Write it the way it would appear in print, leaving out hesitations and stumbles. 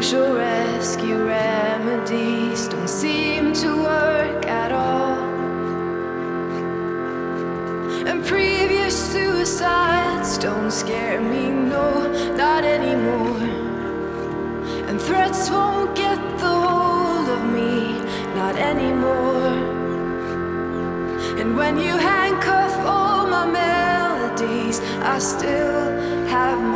social rescue remedies don't seem to work at all. And previous suicides don't scare me, no, not anymore. And threats won't get the hold of me, not anymore. And when you handcuff all my melodies, I still have